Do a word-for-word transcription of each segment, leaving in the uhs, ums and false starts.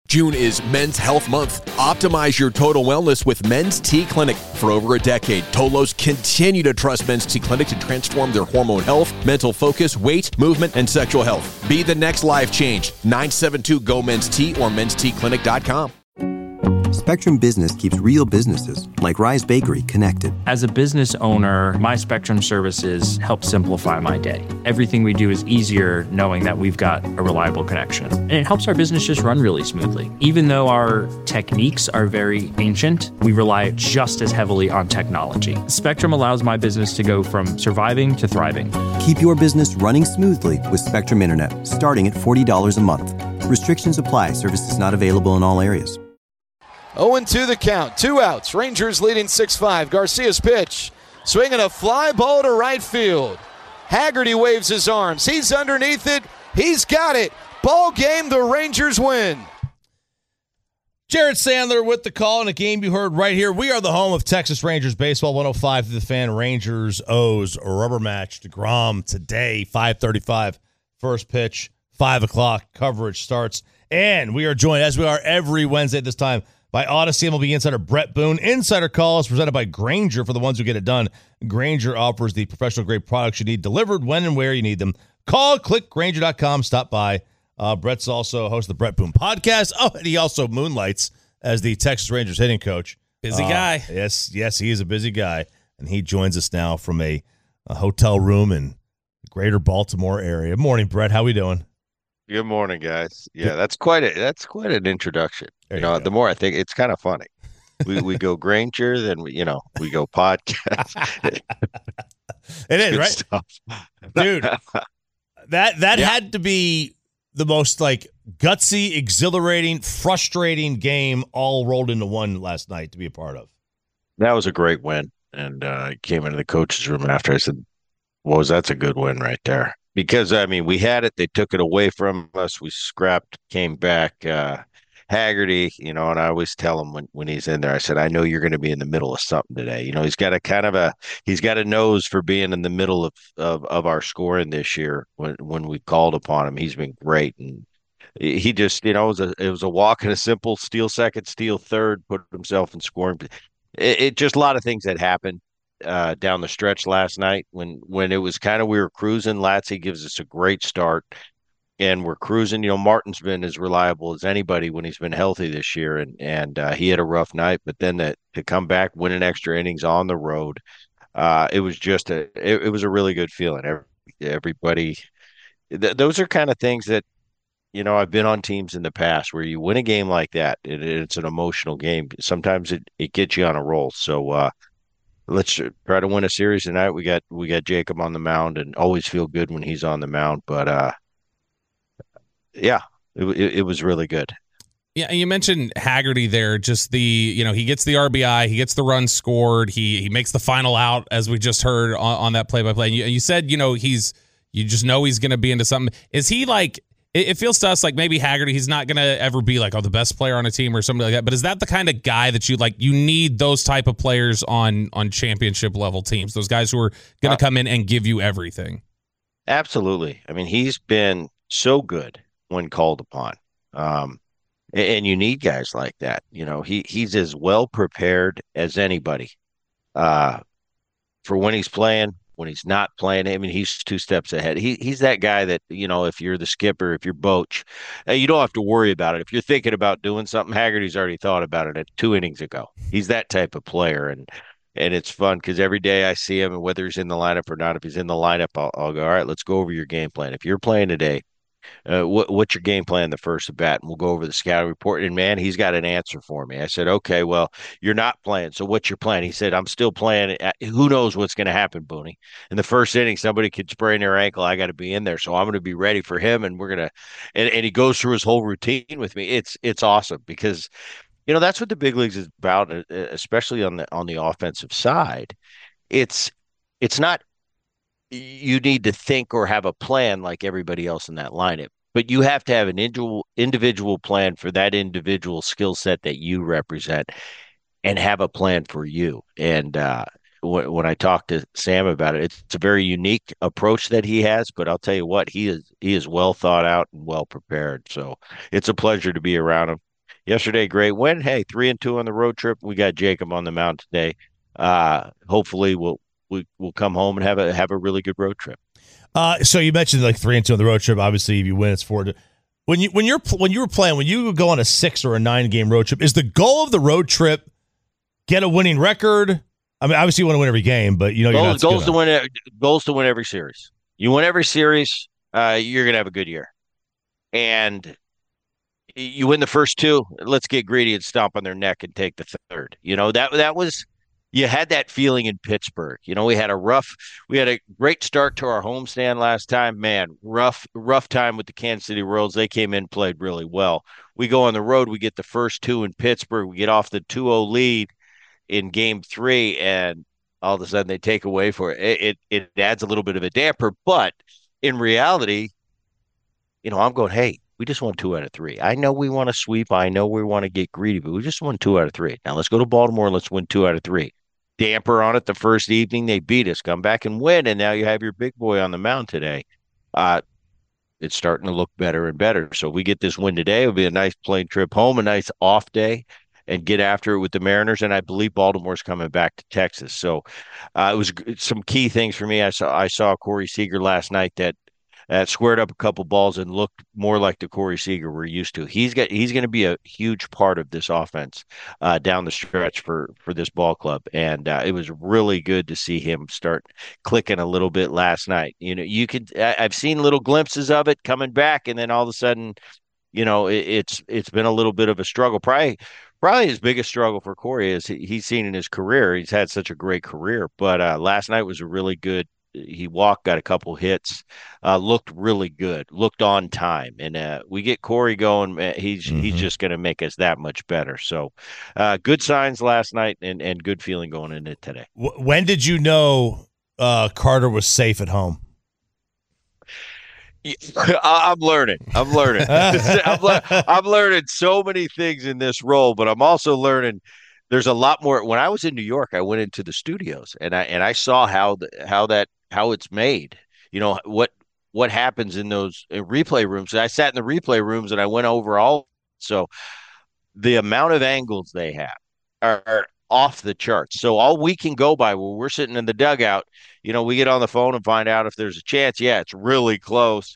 June is Men's Health Month. Optimize your total wellness with Men's T Clinic. For over a decade, Tolos continue to trust Men's T Clinic to transform their hormone health, mental focus, weight, movement, and sexual health. Be the next life change. nine seven two, G O, Men's T or mens t clinic dot com. Spectrum Business keeps real businesses, like Rise Bakery, connected. As a business owner, my Spectrum services help simplify my day. Everything we do is easier knowing that we've got a reliable connection. And it helps our business just run really smoothly. Even though our techniques are very ancient, we rely just as heavily on technology. Spectrum allows my business to go from surviving to thriving. Keep your business running smoothly with Spectrum Internet, starting at forty dollars a month. Restrictions apply. Services not available in all areas. oh and two the count. Two outs. Rangers leading six five. Garcia's pitch. Swinging a fly ball to right field. Haggerty waves his arms. He's underneath it. He's got it. Ball game. The Rangers win. Jared Sandler with the call in a game you heard right here. We are the home of Texas Rangers baseball. one oh five to the Fan. Rangers O's rubber match. DeGrom today, five thirty-five. First pitch, five o'clock. Coverage starts. And we are joined, as we are every Wednesday at this time, by Odyssey M L B insider Brett Boone. Insider Call is presented by Grainger for the ones who get it done. Grainger offers the professional-grade products you need delivered when and where you need them. Call, click, Grainger dot com, stop by. Uh, Brett's also host of the Brett Boone podcast. Oh, and he also moonlights as the Texas Rangers hitting coach. Busy uh, guy. Yes, yes, he is a busy guy. And he joins us now from a, a hotel room in the greater Baltimore area. Morning, Brett. How we doing? Good morning, guys. Yeah, that's quite a that's quite an introduction. There you know, you go. the more I think, it's kind of funny. We we go Granger, then we you know we go podcast. It is Good right, stuff. dude. That that Yeah. had to be the most like gutsy, exhilarating, frustrating game all rolled into one last night to be a part of. That was a great win, and uh, I came into the coach's room after. I said, "What was that's a good win right there?" Because I mean, we had it, they took it away from us. We scrapped, came back. Uh, Haggerty, you know, and I always tell him when, when he's in there, I said, I know you're going to be in the middle of something today. You know, he's got a kind of a, he's got a nose for being in the middle of, of, of our scoring this year when, when we called upon him. He's been great. And he just, you know, it was a, it was a walk and a simple steal second, steal third, put himself in scoring. It, it just a lot of things that happened uh, down the stretch last night when, when it was kind of, we were cruising. Latsy gives us a great start. And we're cruising. You know, Martin's been as reliable as anybody when he's been healthy this year, and and uh, he had a rough night. But then that to come back, winning extra innings on the road, uh, it was just a it, it was a really good feeling. Every, everybody, th- those are kind of things that you know I've been on teams in the past where you win a game like that. It, it's an emotional game. Sometimes it, it gets you on a roll. So uh, let's try to win a series tonight. We got we got Jacob on the mound, and always feel good when he's on the mound. But uh, yeah, it, it, it was really good. Yeah, and you mentioned Haggerty there. Just the, you know, he gets the R B I, he gets the run scored, he he makes the final out, as we just heard on, on that play-by-play. And you, you said, you know, he's, you just know he's going to be into something. Is he like, it, it feels to us like maybe Haggerty, he's not going to ever be like, oh, the best player on a team or something like that. But is that the kind of guy that you like, you need those type of players on on championship level teams, those guys who are going to uh, come in and give you everything? Absolutely. I mean, he's been so good when called upon. Um, and you need guys like that. You know, he he's as well prepared as anybody uh, for when he's playing, when he's not playing. I mean, he's two steps ahead. He he's that guy that, you know, if you're the skipper, if you're Boch, you don't have to worry about it. If you're thinking about doing something, Haggerty's already thought about it at two innings ago. He's that type of player. And and it's fun because every day I see him, and whether he's in the lineup or not, if he's in the lineup, I'll, I'll go, all right, let's go over your game plan. If you're playing today, Uh, what, what's your game plan the first at bat? And we'll go over the scouting report. And, man, he's got an answer for me. I said, okay, well, you're not playing. So what's your plan? He said, I'm still playing. Who knows what's going to happen, Booney? In the first inning, somebody could sprain their ankle. I got to be in there. So I'm going to be ready for him. And we're going to and, – and he goes through his whole routine with me. It's it's awesome because, you know, that's what the big leagues is about, especially on the on the offensive side. It's It's not – you need to think or have a plan like everybody else in that lineup, but you have to have an individual individual plan for that individual skill set that you represent and have a plan for you. And uh, w- when I talked to Sam about it, it's, it's a very unique approach that he has, but I'll tell you what, he is, he is well thought out and well prepared. So it's a pleasure to be around him. yesterday, great win. Hey, three and two on the road trip. We got Jacob on the mound today. Uh, hopefully, we'll we, we'll come home and have a have a really good road trip. Uh, so you mentioned like three and two on the road trip. Obviously, if you win, it's four. To, when you when you're when you were playing, when you go on a six or a nine game road trip, is the goal of the road trip get a winning record? I mean, obviously, you want to win every game, but you know, you're goals, not goals to win. Goals to win every series. You win every series, uh, you're gonna have a good year, and you win the first two. Let's get greedy and stomp on their neck and take the third. You know that that was. You had that feeling in Pittsburgh. You know, we had a rough, we had a great start to our homestand last time. Man, rough, rough time with the Kansas City Royals. They came in, played really well. We go on the road. We get the first two in Pittsburgh. We get off the two oh lead in game three, and all of a sudden they take away for it. It, it, it adds a little bit of a damper. But in reality, you know, I'm going, hey, we just won two out of three. I know we want to sweep. I know we want to get greedy, but we just won two out of three. Now let's go to Baltimore. Let's win two out of three. Damper on it the first evening. They beat us. Come back and win, and now you have your big boy on the mound today. Uh, it's starting to look better and better. So if we get this win today, it'll be a nice plane trip home, a nice off day, and get after it with the Mariners. And I believe Baltimore's coming back to Texas. So uh, it was some key things for me. I saw I saw Corey Seager last night that Uh, squared up a couple balls and looked more like the Corey Seager we're used to. He's got he's going to be a huge part of this offense uh, down the stretch for for this ball club, and uh, it was really good to see him start clicking a little bit last night. You know, you could I, I've seen little glimpses of it coming back, and then all of a sudden, you know, it, it's it's been a little bit of a struggle. Probably probably his biggest struggle for Corey is he, he's seen in his career. He's had such a great career, but uh, last night was a really good. He walked, got a couple hits, uh, looked really good, looked on time, and uh, we get Corey going. He's mm-hmm. he's just going to make us that much better. So, uh, good signs last night, and, and good feeling going into today. When did you know uh, Carter was safe at home? I'm learning. I'm learning. I'm, le- I'm learning so many things in this role, but I'm also learning. There's a lot more. When I was in New York, I went into the studios and I and I saw how the, how that how it's made. You know what what happens in those replay rooms. I sat in the replay rooms and I went over all. So the amount of angles they have are, are off the charts. So all we can go by when we're sitting in the dugout, you know, we get on the phone and find out if there's a chance. Yeah, it's really close.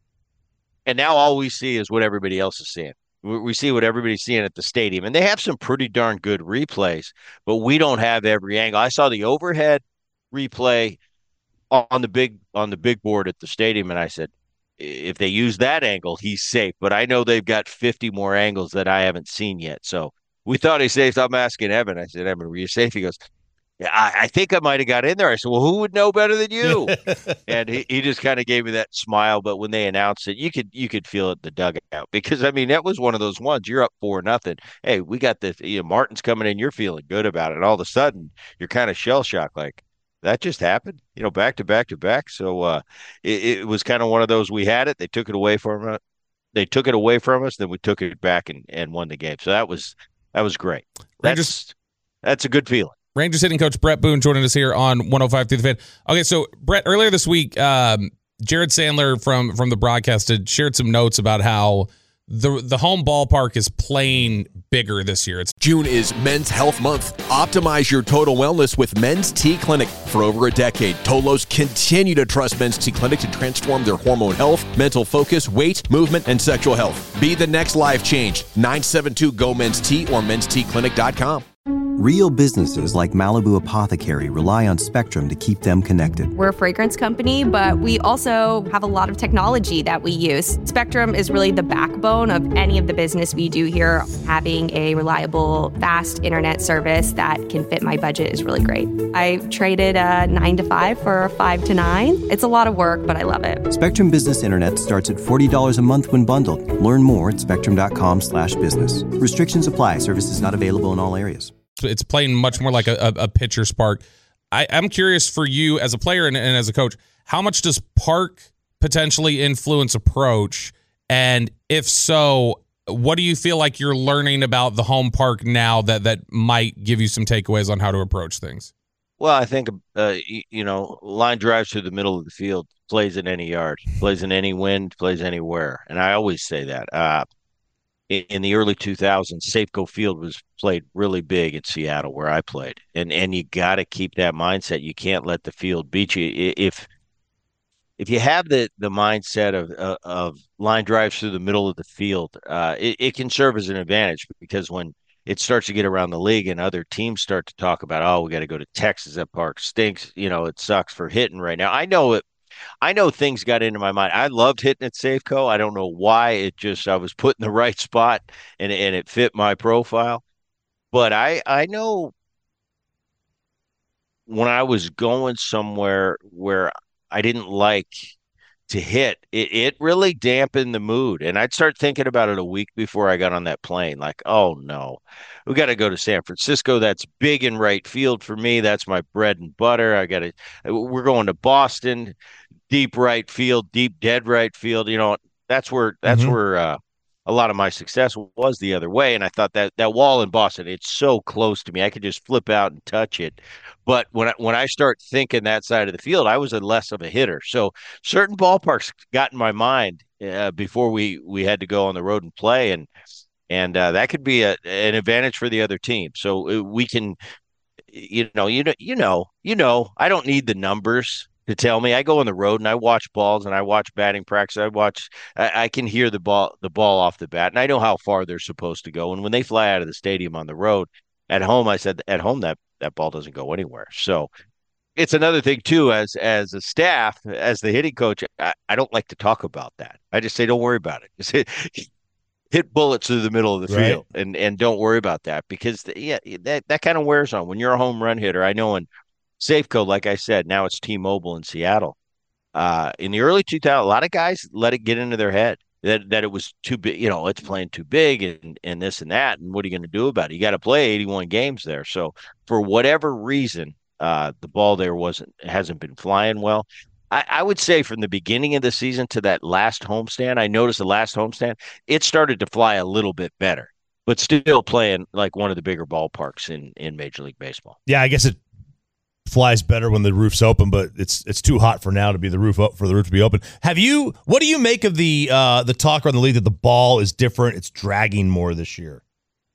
And now all we see is what everybody else is seeing. We see what everybody's seeing at the stadium, and they have some pretty darn good replays, but we don't have every angle. I saw the overhead replay on the big on the big board at the stadium, and I said, if they use that angle, he's safe. But I know they've got fifty more angles that I haven't seen yet. So we thought he's safe. So I'm asking Evan. I said, Evan, were you safe? He goes, yeah, I, I think I might have got in there. I said, well, who would know better than you? And he, he just kind of gave me that smile. But when they announced it, you could you could feel it in the dugout because, I mean, that was one of those ones. You're up four nothing. Hey, we got this. You know, Martin's coming in. You're feeling good about it. And all of a sudden, you're kind of shell shocked, like that just happened. You know, back to back to back. So uh, it, it was kind of one of those. We had it. They took it away from us. They took it away from us. Then we took it back and, and won the game. So that was that was great. That's Rangers, that's a good feeling. Rangers hitting coach Brett Boone joining us here on one oh five through the Fan. Okay, so Brett, earlier this week, um, Jared Sandler from from the broadcast had shared some notes about how the the home ballpark is playing bigger this year. It's June is Men's Health Month. Optimize your total wellness with Men's T Clinic. For over a decade, Tolos continue to trust Men's T Clinic to transform their hormone health, mental focus, weight, movement, and sexual health. Be the next life change. nine seven two G O Men's T or men's t clinic dot com. Real businesses like Malibu Apothecary rely on Spectrum to keep them connected. We're a fragrance company, but we also have a lot of technology that we use. Spectrum is really the backbone of any of the business we do here. Having a reliable, fast internet service that can fit my budget is really great. I traded a nine to five for a five to nine. It's a lot of work, but I love it. Spectrum Business Internet starts at forty dollars a month when bundled. Learn more at spectrum.com slash business. Restrictions apply. Services not available in all areas. It's playing much more like a, a, a pitcher's park. I, I'm curious for you as a player and, and as a coach, how much does park potentially influence approach? And if so, what do you feel like you're learning about the home park now that, that might give you some takeaways on how to approach things? Well, I think, uh, you, you know, line drives through the middle of the field, plays in any yard, plays in any wind, plays anywhere. And I always say that. Uh, in, in the early two thousands, Safeco Field was played really big in Seattle where I played. And and you got to keep that mindset. You can't let the field beat you. If if you have the the mindset of of, of line drives through the middle of the field, uh, it, it can serve as an advantage, because when it starts to get around the league and other teams start to talk about, oh, we got to go to Texas. That park stinks. You know, it sucks for hitting right now. I know it. I know things got into my mind. I loved hitting at Safeco. I don't know why. It just, I was put in the right spot and, and it fit my profile. But I, I know when I was going somewhere where I didn't like to hit, it, it really dampened the mood. And I'd start thinking about it a week before I got on that plane. Like, oh no, we got to go to San Francisco. That's big in right field for me. That's my bread and butter. I got to, we're going to Boston, deep right field, deep dead right field. You know, that's where, that's mm-hmm. where, uh, a lot of my success was the other way. And I thought that that wall in Boston, it's so close to me. I could just flip out and touch it. But when I, when I start thinking that side of the field, I was a less of a hitter. So certain ballparks got in my mind uh, before we, we had to go on the road and play. And, and uh, that could be a, an advantage for the other team. So we can, you know, you know, you know, you know, I don't need the numbers to tell me. I go on the road and I watch balls and I watch batting practice. I watch, I, I can hear the ball, the ball off the bat, and I know how far they're supposed to go. And when they fly out of the stadium on the road, at home, I said at home that that ball doesn't go anywhere. So it's another thing too, as as a staff, as the hitting coach, I, I don't like to talk about that. I just say, don't worry about it. Just hit, hit bullets through the middle of the right. field, and and don't worry about that, because the, yeah, that that kind of wears on when you're a home run hitter. I know in Safeco, like I said, now it's T-Mobile in Seattle. Uh, in the early two thousands, a lot of guys let it get into their head that, that it was too big, you know, it's playing too big and, and this and that. And what are you going to do about it? You got to play eighty-one games there. So for whatever reason, uh, the ball there wasn't, hasn't been flying well. I, I would say from the beginning of the season to that last homestand, I noticed the last homestand, it started to fly a little bit better, but still playing like one of the bigger ballparks in, in Major League Baseball. Yeah, I guess it flies better when the roof's open, but it's it's too hot for now to be the roof up for the roof to be open. Have you? What do you make of the uh, the talk around the league that the ball is different? It's dragging more this year.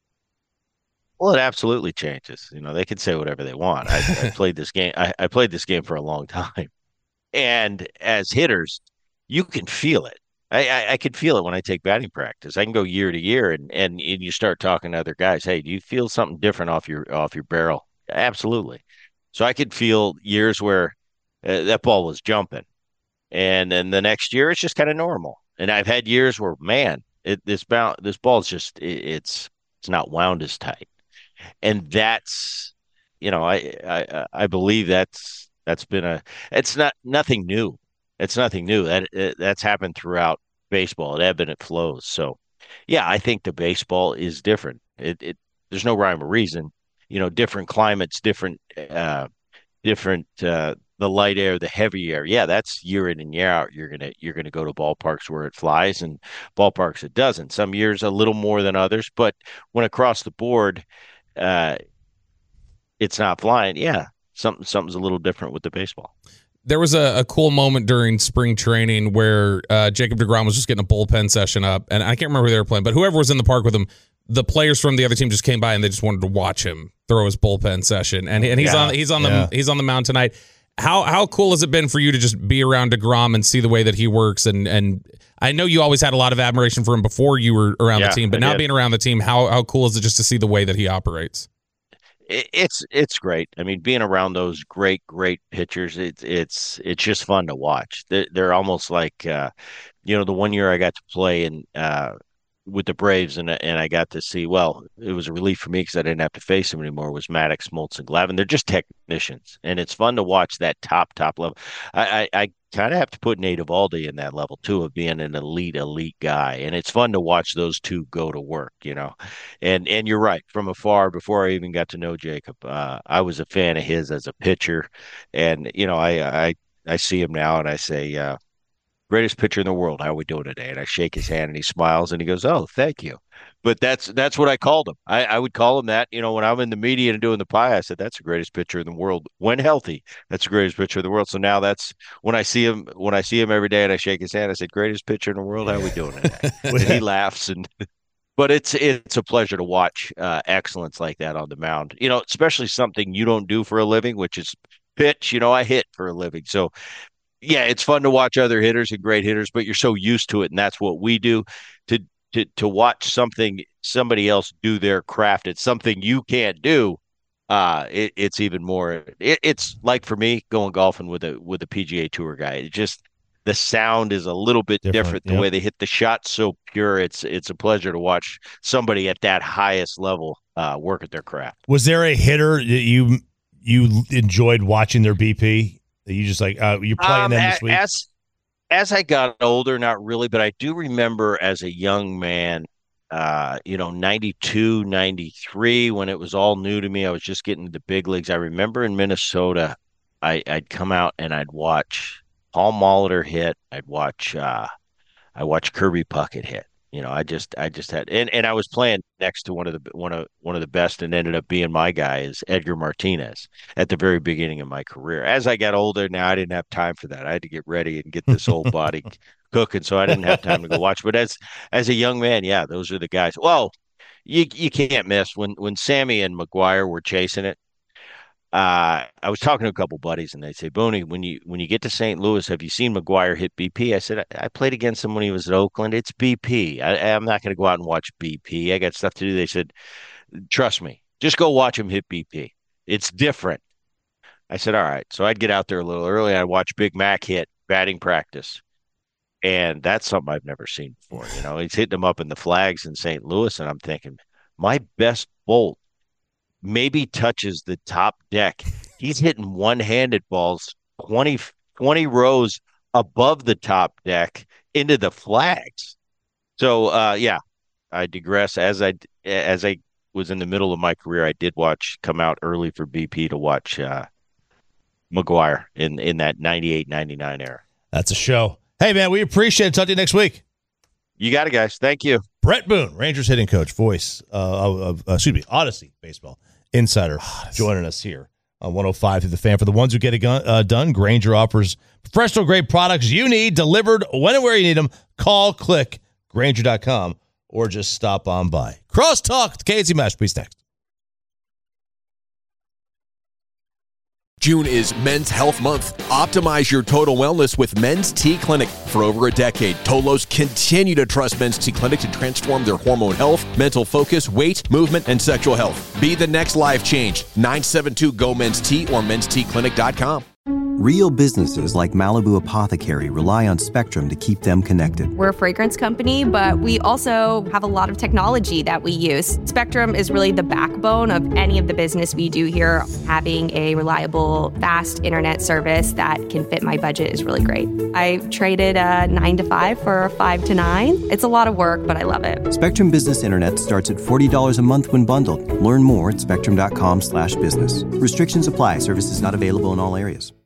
Well, it absolutely changes. You know, they can say whatever they want. I, I played this game. I, I played this game for a long time, and as hitters, you can feel it. I, I, I could feel it when I take batting practice. I can go year to year, and, and and you start talking to other guys. Hey, do you feel something different off your off your barrel? Absolutely. So I could feel years where uh, that ball was jumping, and then the next year it's just kind of normal. And I've had years where, man, it, this ball, this ball is just it, it's it's not wound as tight, and that's, you know, I I I believe that's that's been a it's not nothing new. It's nothing new. That it, that's happened throughout baseball. It ebbs and it flows. So, yeah, I think the baseball is different. It it there's no rhyme or reason. You know, different climates, different, uh, different, uh, the light air, the heavy air. Yeah, that's year in and year out. You're going to, you're going to go to ballparks where it flies and ballparks it doesn't. Some years a little more than others, but when across the board, uh, it's not flying. Yeah. Something, something's a little different with the baseball. There was a, a cool moment during spring training where uh, Jacob deGrom was just getting a bullpen session up, and I can't remember who they were playing, but whoever was in the park with him, the players from the other team just came by and they just wanted to watch him throw his bullpen session. And, and he's yeah, on he's on yeah. the he's on the mound tonight. How how cool has it been for you to just be around deGrom and see the way that he works? And and I know you always had a lot of admiration for him before you were around yeah, the team, but I now did. Being around the team, how how cool is it just to see the way that he operates? It's it's great. I mean, being around those great great pitchers, it's it's it's just fun to watch. They're, they're almost like, uh, you know, the one year I got to play in. Uh, with the Braves, and and I got to see, well, it was a relief for me because I didn't have to face them anymore, was Maddox, Smoltz, and Glavine. They're just technicians, and it's fun to watch that top, top level. I, I, I kind of have to put Nate Eovaldi in that level, too, of being an elite, elite guy, and it's fun to watch those two go to work, you know. And and you're right, from afar, before I even got to know Jacob, uh, I was a fan of his as a pitcher, and, you know, I, I, I see him now, and I say, uh, greatest pitcher in the world. How are we doing today? And I shake his hand and he smiles and he goes, oh, thank you. But that's that's what I called him. I, I would call him that. You know, when I'm in the media and doing the pie, I said, that's the greatest pitcher in the world. When healthy, that's the greatest pitcher in the world. So now that's when I see him, when I see him every day and I shake his hand, I said, greatest pitcher in the world. How are we doing today? And he laughs. And but it's it's a pleasure to watch uh, excellence like that on the mound. You know, especially something you don't do for a living, which is pitch. You know, I hit for a living, so yeah, it's fun to watch other hitters and great hitters, but you're so used to it, and that's what we do. To to to watch something somebody else do their craft, it's something you can't do. Uh, it, it's even more. It, it's like for me going golfing with a with a P G A Tour guy. It just the sound is a little bit different. different the yep. way they hit the shot, so pure. It's it's a pleasure to watch somebody at that highest level uh, work at their craft. Was there a hitter that you you enjoyed watching their B P? That you just like uh, you're playing um, them this week? As as I got older, not really, but I do remember as a young man. Uh, you know, ninety-two, ninety-three, when it was all new to me, I was just getting to the big leagues. I remember in Minnesota, I, I'd come out and I'd watch Paul Molitor hit. I'd watch, uh, I watched Kirby Puckett hit. You know, I just, I just had, and, and I was playing next to one of the, one of, one of the best, and ended up being my guy is Edgar Martinez at the very beginning of my career. As I got older, now I didn't have time for that. I had to get ready and get this old body cooking, so I didn't have time to go watch. But as as a young man, yeah, those are the guys. Well, you you can't miss when when Sammy and McGuire were chasing it. Uh, I was talking to a couple buddies, and they say, "Booney, when you when you get to Saint Louis, have you seen McGuire hit B P?" I said, "I, I played against him when he was at Oakland. It's B P. I, I'm not going to go out and watch B P. I got stuff to do." They said, "Trust me, just go watch him hit B P. It's different." I said, "All right." So I'd get out there a little early. I'd watch Big Mac hit batting practice. And that's something I've never seen before. You know, he's hitting them up in the flags in Saint Louis, and I'm thinking, my best bolt maybe touches the top deck. He's hitting one-handed balls twenty, twenty rows above the top deck into the flags. So, uh, yeah, I digress. As I as I was in the middle of my career, I did watch come out early for B P to watch uh, McGuire in in that ninety-eight ninety-nine era. That's a show. Hey, man, we appreciate it. Talk to you next week. You got it, guys. Thank you. Brett Boone, Rangers hitting coach, voice uh, of, uh, excuse me, Odyssey Baseball Insider, Odyssey. Joining us here on one oh five through the Fan. For the ones who get it uh, done, Grainger offers professional-grade products you need delivered when and where you need them. Call, click, Grainger dot com, or just stop on by. Crosstalk, the K Z Masterpiece next. June is Men's Health Month. Optimize your total wellness with Men's T Clinic. For over a decade, Tolos continue to trust Men's T Clinic to transform their hormone health, mental focus, weight, movement, and sexual health. Be the next life change. nine seven two, G O, Men's T or men's t clinic dot com. Real businesses like Malibu Apothecary rely on Spectrum to keep them connected. We're a fragrance company, but we also have a lot of technology that we use. Spectrum is really the backbone of any of the business we do here. Having a reliable, fast internet service that can fit my budget is really great. I traded a nine to five for a five to nine. It's a lot of work, but I love it. Spectrum Business Internet starts at forty dollars a month when bundled. Learn more at spectrum dot com slash business. Restrictions apply. Services not available in all areas.